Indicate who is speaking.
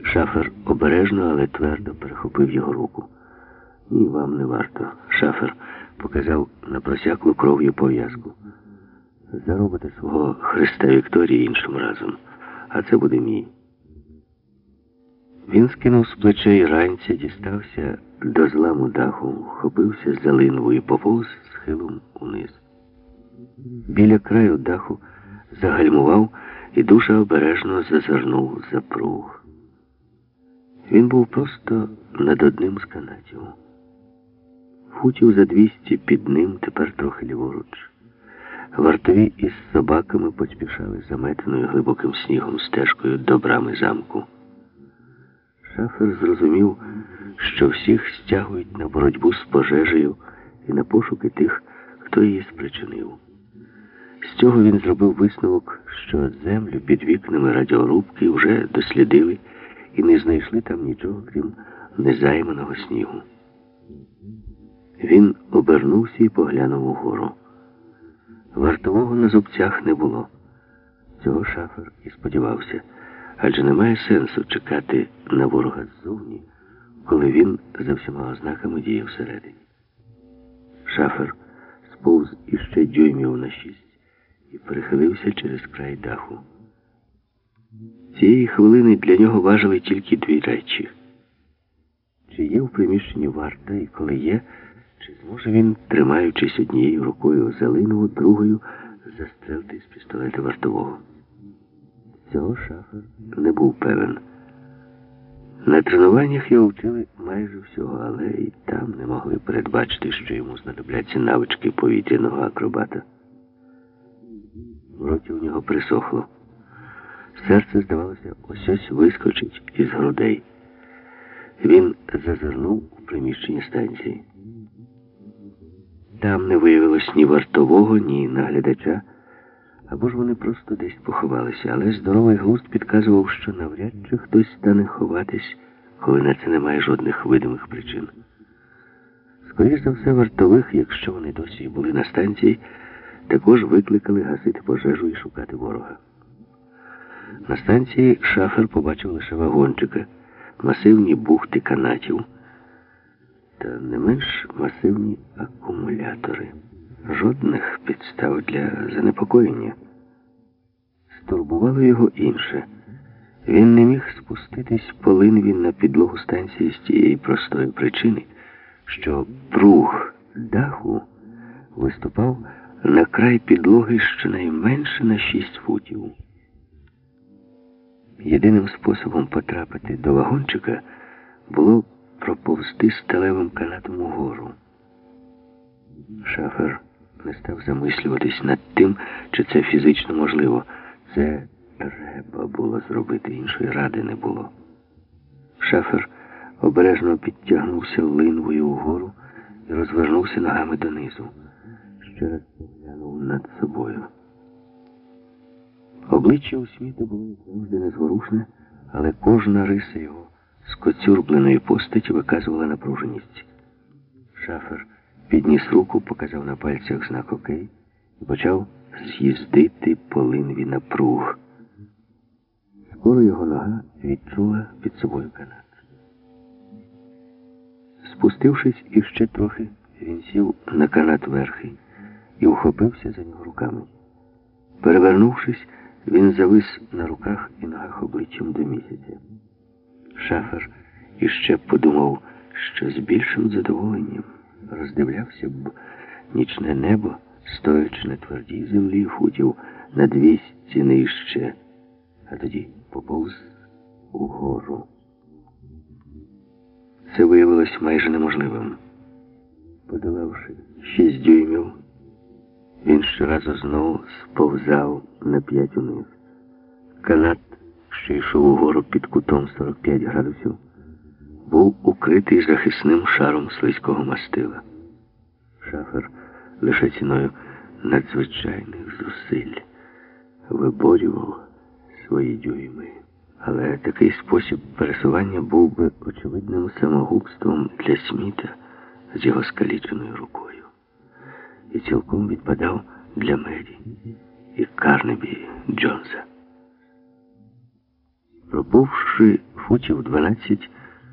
Speaker 1: Шафер обережно, але твердо перехопив його руку. «Ні, вам не варто». Шафер показав на просяклу кров'ю пов'язку. «Заробите свого Христа Вікторії іншим разом, а це буде мій». Він скинув з плечей ранця, дістався до зламу даху, вхопився за линву і поповз схилом униз. Біля краю даху загальмував і дуже обережно зазирнув за пруг. Він був просто над одним з канатів. Футів за 200 під ним, тепер трохи ліворуч. Вартові із собаками поспішали заметеною глибоким снігом стежкою до брами замку. Шафер зрозумів, що всіх стягують на боротьбу з пожежею і на пошуки тих, хто її спричинив. З цього він зробив висновок, що землю під вікнами радіорубки вже дослідили і не знайшли там нічого, крім незайманого снігу. Він обернувся і поглянув угору. Вартового на зубцях не було. Цього Шафер і сподівався, адже немає сенсу чекати на ворога ззовні, коли він за всіма ознаками діє всередині. Шафер сповз іще дюймів на 6 і перехилився через край даху. Цієї хвилини для нього важили тільки дві речі. Чи є в приміщенні варта, і коли є, чи зможе він, тримаючись однією рукою за линву, другою застрелити з пістолета вартового. Цього Шафер не був певен. На тренуваннях його вчили майже всього, але і там не могли передбачити, що йому знадобляться навички повітряного акробата. В роті у нього присохло. Серце, здавалося, ось-ось вискочить із грудей. Він зазирнув у приміщення станції. Там не виявилось ні вартового, ні наглядача, або ж вони просто десь поховалися, але здоровий глузд підказував, що навряд чи хтось стане ховатись, коли на це немає жодних видимих причин. Скоріше за все, вартових, якщо вони досі були на станції, також викликали гасити пожежу і шукати ворога. На станції Шафер побачив лише вагончика, масивні бухти канатів та не менш масивні акумулятори. Жодних підстав для занепокоєння. Стурбувало його інше. Він не міг спуститись по линві на підлогу станції з тієї простої причини, що пруг даху виступав на край підлоги щонайменше на 6 футів. Єдиним способом потрапити до вагончика було проповзти сталевим канатом угору. Шафер не став замислюватись над тим, чи це фізично можливо. Це треба було зробити, іншої ради не було. Шафер обережно підтягнувся линвою угору і розвернувся ногами донизу. Ще раз поглянув над собою. Обличчя у Сміта було завжди незворушне, але кожна риса його скоцюрбленої постаті виказувала напруженість. Шафер підніс руку, показав на пальцях знак «Окей» і почав з'їздити по линві на пруг. Скоро його нога відчула під собою канат. Спустившись іще трохи, він сів на канат верхи і ухопився за нього руками. Перевернувшись, він завис на руках і ногах обличчям до місяця. Шафер іще подумав, що з більшим задоволенням роздивлявся б нічне небо, стоячи на твердій землі футів на 200 нижче, а тоді поповз угору. Це виявилось майже неможливим. Подолавши 6 дюймів, він щоразу знову сповзав на 5 униз. Канат, що йшов угору під кутом 45 градусів, був укритий захисним шаром слизького мастила. Шафер лише ціною надзвичайних зусиль виборював свої дюйми. Але такий спосіб пересування був би очевидним самогубством для Сміта з його скаліченою рукою. І цілком відпадав для Мері і Карнебі Джонса. Проповзши футів 12,